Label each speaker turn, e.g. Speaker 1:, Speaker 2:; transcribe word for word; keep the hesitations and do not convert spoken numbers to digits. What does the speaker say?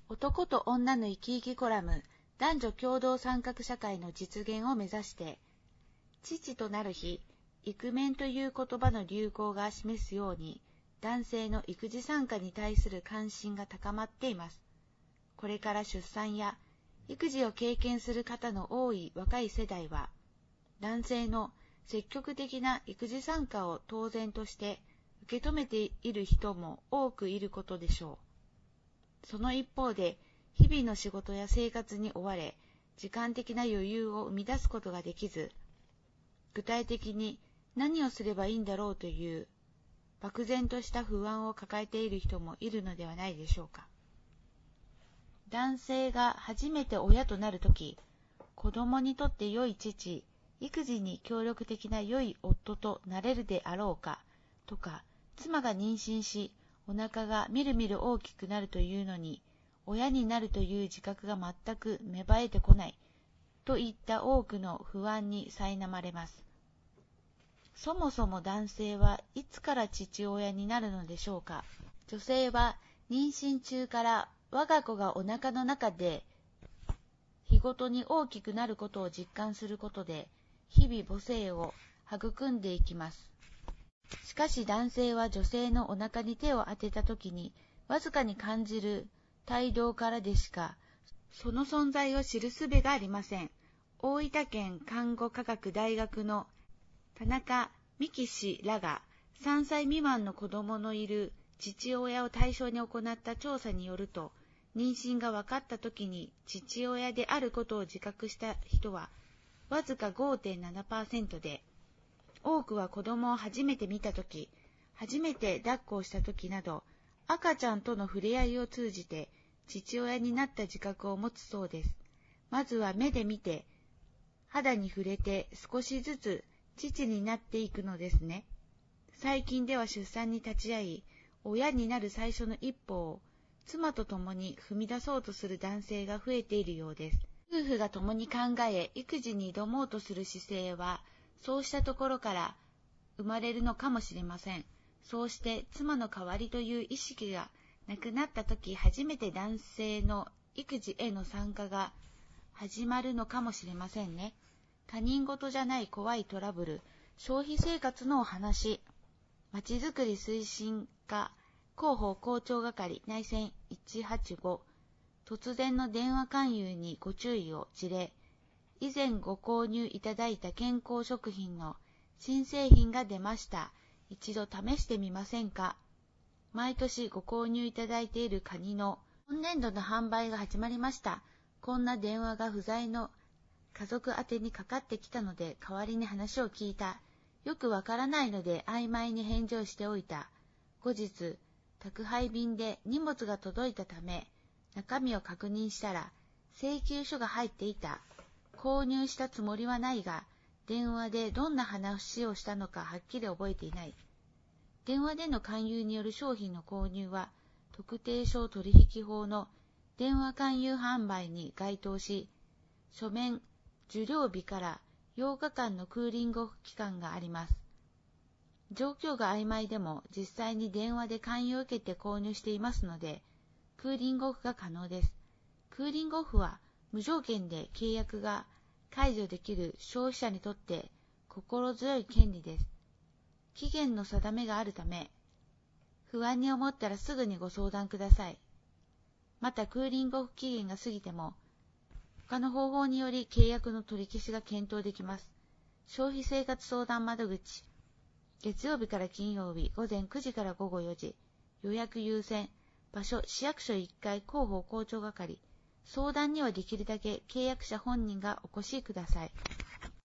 Speaker 1: 男と女の生き生きコラム、男女共同参画社会の実現を目指して、父となる日、イクメンという言葉の流行が示すように、男性の育児参加に対する関心が高まっています。これから出産や育児を経験する方の多い若い世代は、男性の積極的な育児参加を当然として受け止めている人も多くいることでしょう。その一方で、日々の仕事や生活に追われ、時間的な余裕を生み出すことができず、具体的に何をすればいいんだろうという漠然とした不安を抱えている人もいるのではないでしょうか。男性が初めて親となるとき、子供にとって良い父、育児に協力的な良い夫となれるであろうかとか、妻が妊娠し、お腹がみるみる大きくなるというのに、親になるという自覚が全く芽生えてこないといった多くの不安に苛まれます。そもそも男性はいつから父親になるのでしょうか。女性は妊娠中から我が子がお腹の中で日ごとに大きくなることを実感することで、日々母性を育んでいきます。しかし男性は女性のお腹に手を当てたときに、わずかに感じる胎動からでしか、その存在を知る術がありません。大分県看護科学大学の田中美希氏らがさんさい未満の子供のいる父親を対象に行った調査によると、妊娠が分かったときに父親であることを自覚した人はわずか ごてんななパーセント で、多くは子供を初めて見たとき、初めて抱っこをしたときなど、赤ちゃんとの触れ合いを通じて父親になった自覚を持つそうです。まずは目で見て、肌に触れて少しずつ父になっていくのですね。最近では出産に立ち会い、親になる最初の一歩を妻と共に踏み出そうとする男性が増えているようです。夫婦が共に考え、育児に挑もうとする姿勢は、そうしたところから生まれるのかもしれません。そうして妻の代わりという意識がなくなったとき、初めて男性の育児への参加が始まるのかもしれませんね。他人事じゃない怖いトラブル、消費生活のお話、まちづくり推進課広報広聴係内線いちはちご、突然の電話勧誘にご注意を事例、以前ご購入いただいた健康食品の新製品が出ました。一度試してみませんか。毎年ご購入いただいているカニの今年度の販売が始まりました。こんな電話が不在の家族宛てにかかってきたので代わりに話を聞いた。よくわからないので曖昧に返事をしておいた。後日、宅配便で荷物が届いたため、中身を確認したら請求書が入っていた。購入したつもりはないが、電話でどんな話をしたのかはっきり覚えていない。電話での勧誘による商品の購入は、特定商取引法の電話勧誘販売に該当し、書面、受領日からようかかんのクーリングオフ期間があります。状況が曖昧でも実際に電話で勧誘を受けて購入していますので、クーリングオフが可能です。クーリングオフは無条件で契約が解除できる消費者にとって心強い権利です。期限の定めがあるため、不安に思ったらすぐにご相談ください。またクーリングオフ期限が過ぎても、他の方法により契約の取り消しが検討できます。消費生活相談窓口、月曜日から金曜日午前くじから午後よじ、予約優先、場所市役所いっかい広報広聴係、相談にはできるだけ契約者本人がお越しください。